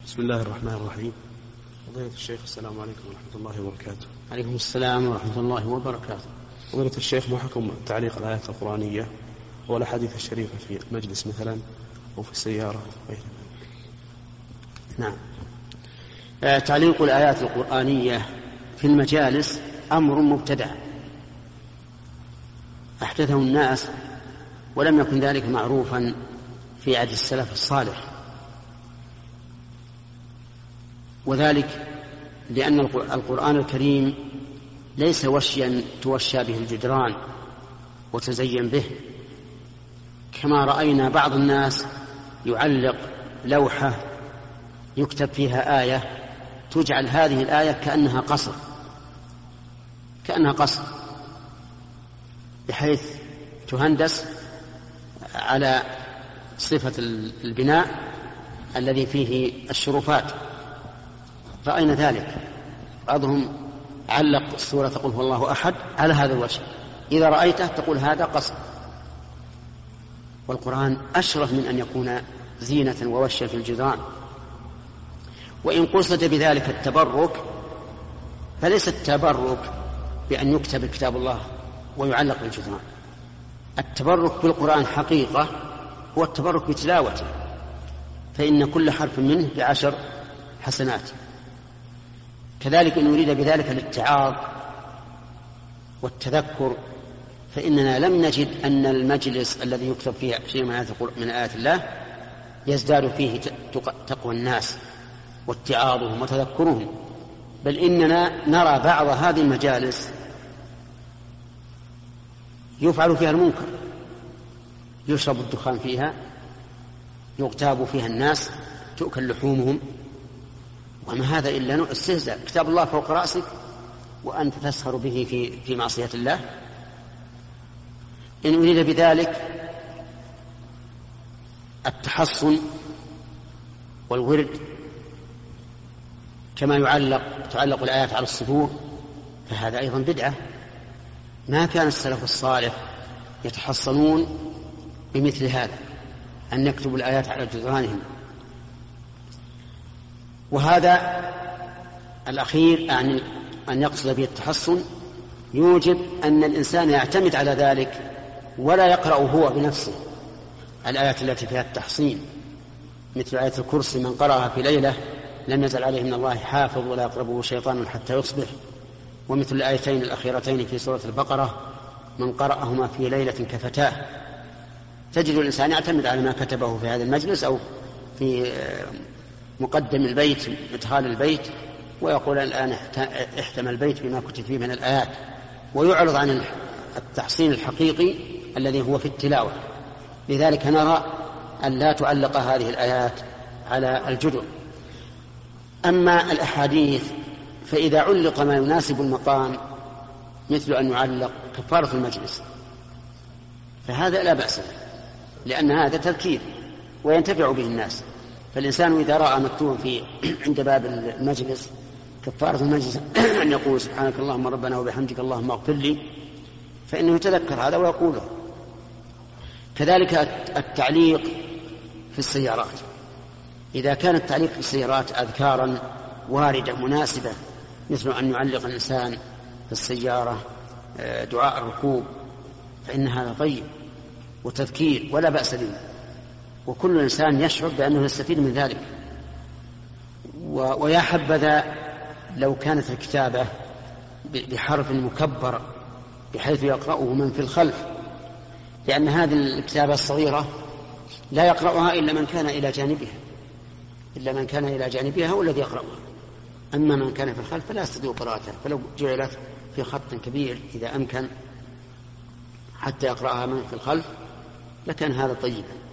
بسم الله الرحمن الرحيم. فضيلة الشيخ، السلام عليكم ورحمة الله وبركاته. عليكم السلام ورحمة الله وبركاته. فضيلة الشيخ، ما حكم تعليق الآيات القرآنية والأحاديث الشريفة في المجلس مثلا أو في السيارة؟ نعم. تعليق الآيات القرآنية في المجالس أمر مبتدع أحدثه الناس، ولم يكن ذلك معروفا في عهد السلف الصالح، وذلك لأن القرآن الكريم ليس وشيا توشى به الجدران وتزين به، كما رأينا بعض الناس يعلق لوحة يكتب فيها آية، تجعل هذه الآية كأنها قصر بحيث تهندس على صفة البناء الذي فيه الشرفات. رأينا ذلك، بعضهم علق سورة قل هو الله أحد على هذا الوجه، إذا رأيته تقول هذا قصر. والقرآن أشرف من أن يكون زينة ووشا في الجدران. وإن قصد بذلك التبرك فليس التبرك بأن يكتب كتاب الله ويعلق بالجدران. التبرك بالقرآن حقيقة هو التبرك بتلاوته، فإن كل حرف منه ب10 حسنات. كذلك إن يريد بذلك الاتعاظ والتذكر، فإننا لم نجد أن المجلس الذي يكتب فيه شيء من آيات الله يزداد فيه تقوى الناس واتعاظهم وتذكرهم، بل إننا نرى بعض هذه المجالس يفعل فيها المنكر، يشرب الدخان فيها، يغتاب فيها الناس، تؤكل لحومهم، وما هذا إلا استهزاء. كتاب الله فوق رأسك وأنت تسخر به في معصية الله. إن أريد بذلك التحصن والورد كما تعلق الآيات على الصدور، فهذا أيضا بدعة. ما كان السلف الصالح يتحصنون بمثل هذا، أن يكتبوا الآيات على جدرانهم. وهذا الأخير يعني أن يقصد به التحصن يوجب أن الإنسان يعتمد على ذلك ولا يقرأ هو بنفسه الآيات التي فيها التحصين، مثل آية الكرسي: من قرأها في ليلة لم يزل عليه من الله حافظ ولا يقربه شيطان حتى يصبح. ومثل الآيتين الأخيرتين في سورة البقرة: من قرأهما في ليلة كفتاه. تجد الإنسان يعتمد على ما كتبه في هذا المجلس أو في مقدم البيت، مدخال البيت، ويقول الآن احتمى البيت بما كتب فيه من الآيات، ويعرض عن التحصين الحقيقي الذي هو في التلاوة. لذلك نرى أن لا تعلق هذه الآيات على الجدر. أما الأحاديث فإذا علق ما يناسب المقام، مثل أن يعلق كفارة المجلس، فهذا لا بأس به، لأن هذا تذكير وينتفع به الناس. فالإنسان إذا رأى مكتوبا عند باب المجلس كفارة المجلس أن يقول سبحانك اللهم ربنا وبحمدك اللهم اغفر لي، فإنه يتذكر هذا ويقوله. كذلك التعليق في السيارات، إذا كان التعليق في السيارات أذكارا واردة مناسبة، مثل أن يعلق الإنسان في السيارة دعاء الركوب، فإن هذا طيب وتذكير ولا بأس به، وكل إنسان يشعر بأنه يستفيد من ذلك. ويا حبذا لو كانت الكتابة بحرف مكبر بحيث يقرأه من في الخلف، لأن هذه الكتابة الصغيرة لا يقرأها إلا من كان إلى جانبها هو الذي يقرأها. أما من كان في الخلف فلا يستطيع قراءتها، فلو جعلت في خط كبير إذا أمكن حتى يقرأها من في الخلف لكان هذا طيبا.